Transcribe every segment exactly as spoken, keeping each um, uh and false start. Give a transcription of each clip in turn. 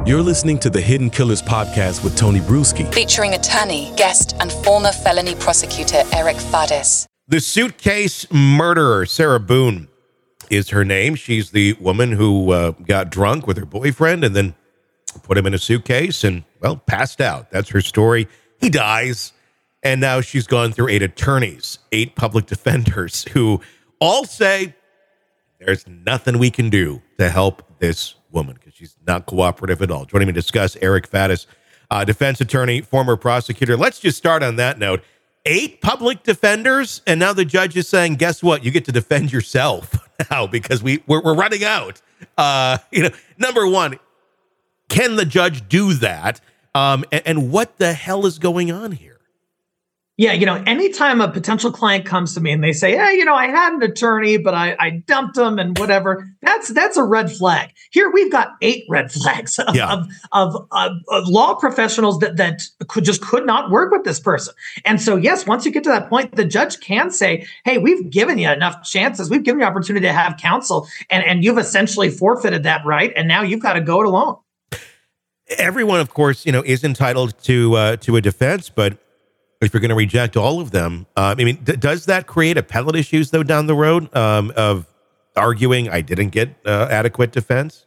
You're listening to the Hidden Killers podcast with Tony Bruschi, featuring attorney, guest, and former felony prosecutor Eric Fadis. The suitcase murderer, Sarah Boone, is her name. She's the woman who uh, got drunk with her boyfriend and then put him in a suitcase and, well, passed out. That's her story. He dies. And now she's gone through eight attorneys, eight public defenders who all say there's nothing we can do to help this woman because she's not cooperative at all. Joining me to discuss, Eric Fadis, uh, defense attorney, former prosecutor. Let's just start on that note. Eight public defenders, and now the judge is saying, guess what? You get to defend yourself now because we, we're, we're running out. Uh, you know, number one, can the judge do that? Um, and, and what the hell is going on here? Yeah, you know, anytime a potential client comes to me and they say, hey, you know, I had an attorney, but I, I dumped him and whatever, that's that's a red flag. Here we've got eight red flags of, yeah. of, of, of, of law professionals that, that could just could not work with this person. And so, yes, once you get to that point, the judge can say, hey, we've given you enough chances. We've given you opportunity to have counsel, and, and you've essentially forfeited that right. And now you've got to go it alone. Everyone, of course, you know, is entitled to uh, to a defense, but if you're going to reject all of them, uh, I mean, d- does that create appellate issues, though, down the road um, of arguing I didn't get uh, adequate defense?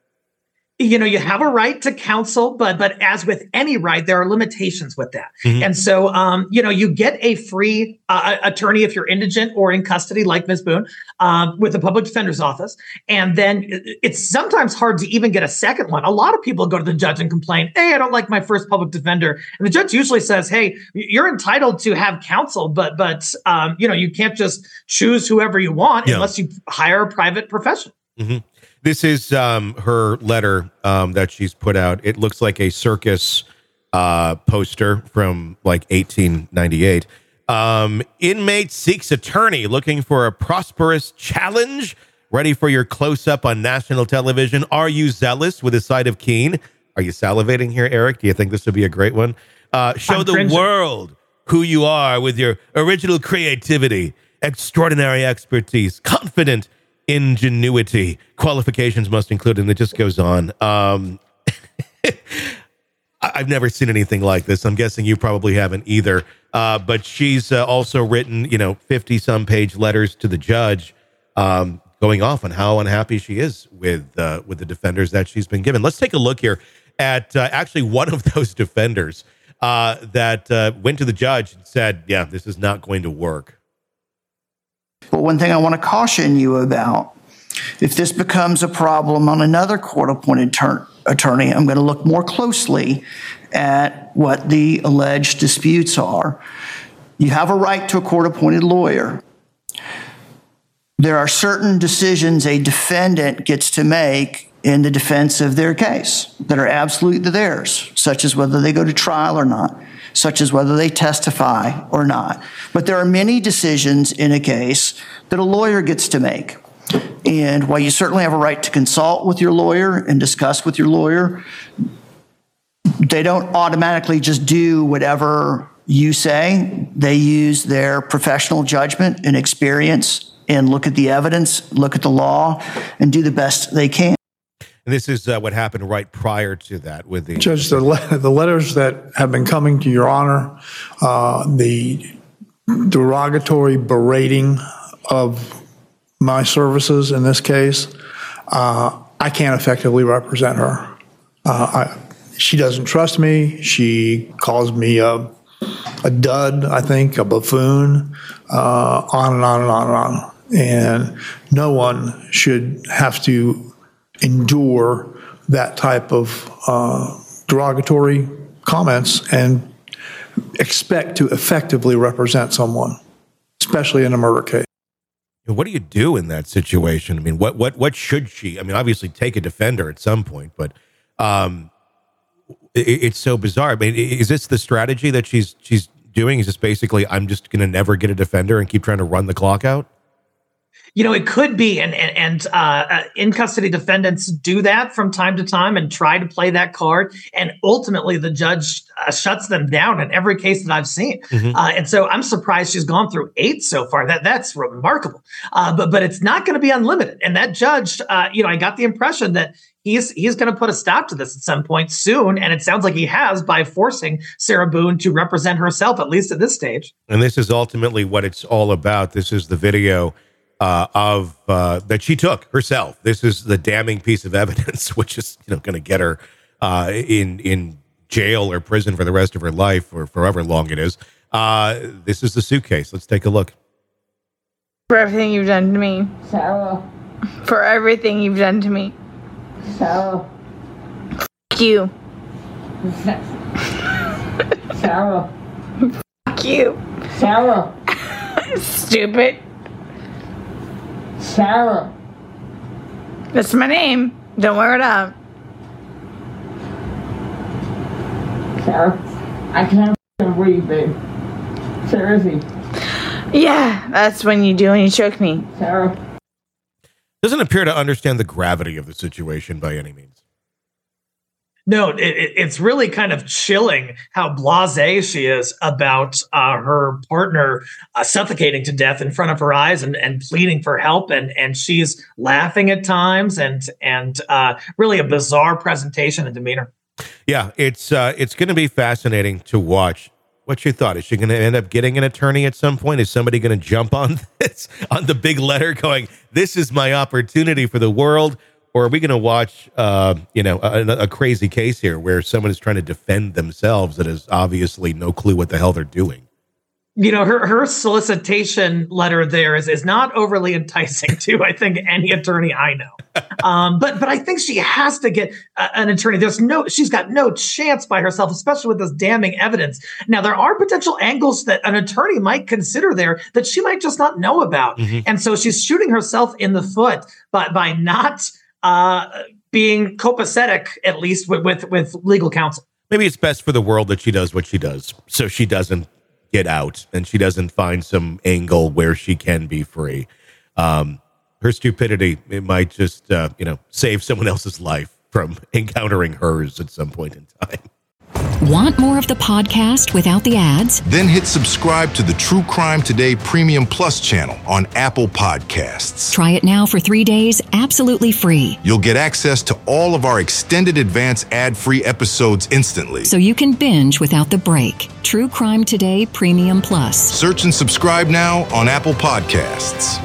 You know, you have a right to counsel, but but as with any right, there are limitations with that. Mm-hmm. And so, um, you know, you get a free uh, attorney if you're indigent or in custody, like Miz Boone, uh, with the public defender's office. And then it's sometimes hard to even get a second one. A lot of people go to the judge and complain, hey, I don't like my first public defender. And the judge usually says, hey, you're entitled to have counsel, but, but um, you know, you can't just choose whoever you want yeah. unless you hire a private professional. Mm-hmm. This is um, her letter um, that she's put out. It looks like a circus uh, poster from like eighteen ninety-eight. Um, inmate seeks attorney looking for a prosperous challenge. Ready for your close-up on national television. Are you zealous with a side of Keene? Are you salivating here, Eric? Do you think this would be a great one? Uh, show I'm the cringing. world who you are with your original creativity, extraordinary expertise, confident ingenuity. Qualifications must include, and it just goes on. Um, I've never seen anything like this. I'm guessing you probably haven't either. Uh, but she's uh, also written, you know, fifty some page letters to the judge, um, going off on how unhappy she is with uh, with the defenders that she's been given. Let's take a look here at uh, actually one of those defenders uh, that uh, went to the judge and said, yeah, this is not going to work. But one thing I want to caution you about, if this becomes a problem on another court-appointed ter- attorney, I'm going to look more closely at what the alleged disputes are. You have a right to a court-appointed lawyer. There are certain decisions a defendant gets to make in the defense of their case that are absolutely theirs, such as whether they go to trial or not, such as whether they testify or not. But there are many decisions in a case that a lawyer gets to make. And while you certainly have a right to consult with your lawyer and discuss with your lawyer, they don't automatically just do whatever you say. They use their professional judgment and experience and look at the evidence, look at the law, and do the best they can. And this is uh, what happened right prior to that with the Judge. The, le- the letters that have been coming to Your Honor, uh, the derogatory berating of my services in this case, uh, I can't effectively represent her. Uh, I, she doesn't trust me. She calls me a, a dud, I think, a buffoon, uh, on and on and on and on. And no one should have to endure that type of uh, derogatory comments and expect to effectively represent someone, especially in a murder case. What do you do in that situation? I mean, what what what should she? I mean, obviously take a defender at some point, but um, it, it's so bizarre. I mean, is this the strategy that she's she's doing? Is this basically I'm just going to never get a defender and keep trying to run the clock out? You know, it could be, and and, and uh, in custody defendants do that from time to time and try to play that card, and ultimately the judge uh, shuts them down in every case that I've seen. Mm-hmm. Uh, and so I'm surprised she's gone through eight so far. That that's remarkable. Uh, but but it's not going to be unlimited. And that judge, uh, you know, I got the impression that he's he's going to put a stop to this at some point soon, and it sounds like he has by forcing Sarah Boone to represent herself, at least at this stage. And this is ultimately what it's all about. This is the video Uh, of uh, that she took herself. This is the damning piece of evidence, which is you know going to get her uh, in in jail or prison for the rest of her life, or for however long it is. Uh, this is the suitcase. Let's take a look. For everything you've done to me, Sarah. For everything you've done to me, Sarah. Fuck you. Sarah. Fuck you. Sarah. Stupid. Sarah. That's my name. Don't wear it out. Sarah. I can't breathe, babe. Seriously. Yeah, that's when you do when you choke me. Sarah. Doesn't appear to understand the gravity of the situation by any means. No, it, it, it's really kind of chilling how blasé she is about uh, her partner uh, suffocating to death in front of her eyes and, and pleading for help. And, and she's laughing at times and and uh, really a bizarre presentation and demeanor. Yeah, it's uh, it's going to be fascinating to watch. What's your thought? Is she going to end up getting an attorney at some point? Is somebody going to jump on this, on the big letter going, this is my opportunity for the world? Or are we going to watch, uh, you know, a, a crazy case here where someone is trying to defend themselves that has obviously no clue what the hell they're doing? You know, her her solicitation letter there is, is not overly enticing to, I think, any attorney I know. Um, but but I think she has to get uh, an attorney. There's no, she's got no chance by herself, especially with this damning evidence. Now, there are potential angles that an attorney might consider there that she might just not know about. Mm-hmm. And so she's shooting herself in the foot by, by not uh, being copacetic, at least with, with, with legal counsel. Maybe it's best for the world that she does what she does, so she doesn't get out and she doesn't find some angle where she can be free. Um, her stupidity, it might just, uh, you know, save someone else's life from encountering hers at some point in time. Want more of the podcast without the ads? Then hit subscribe to the True Crime Today Premium Plus channel on Apple Podcasts. Try it now for three days, absolutely free. You'll get access to all of our extended advance ad-free episodes instantly. So you can binge without the break. True Crime Today Premium Plus. Search and subscribe now on Apple Podcasts.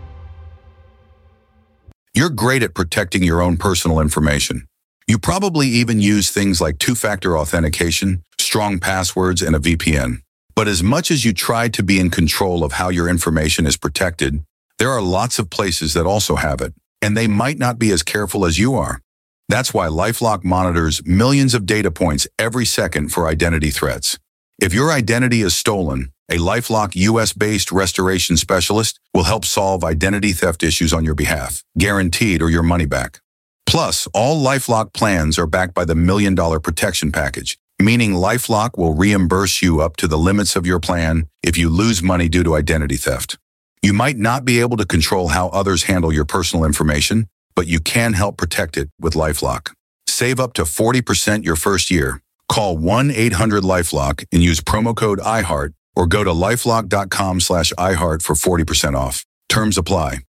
You're great at protecting your own personal information. You probably even use things like two-factor authentication, strong passwords, and a V P N. But as much as you try to be in control of how your information is protected, there are lots of places that also have it, and they might not be as careful as you are. That's why LifeLock monitors millions of data points every second for identity threats. If your identity is stolen, a LifeLock U S-based restoration specialist will help solve identity theft issues on your behalf, guaranteed or your money back. Plus, all LifeLock plans are backed by the Million Dollar Protection Package, meaning LifeLock will reimburse you up to the limits of your plan if you lose money due to identity theft. You might not be able to control how others handle your personal information, but you can help protect it with LifeLock. Save up to forty percent your first year. Call one eight hundred LifeLock and use promo code I heart or go to lifelock dot com slash iHeart for forty percent off. Terms apply.